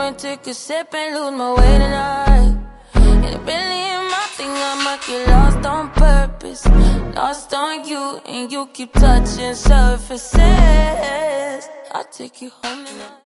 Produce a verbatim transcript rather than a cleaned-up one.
I'ma take a sip and lose my way tonight. And it really ain't my thing, I might get lost on purpose. Lost on you, and you keep touching surfaces. I'll take you home tonight.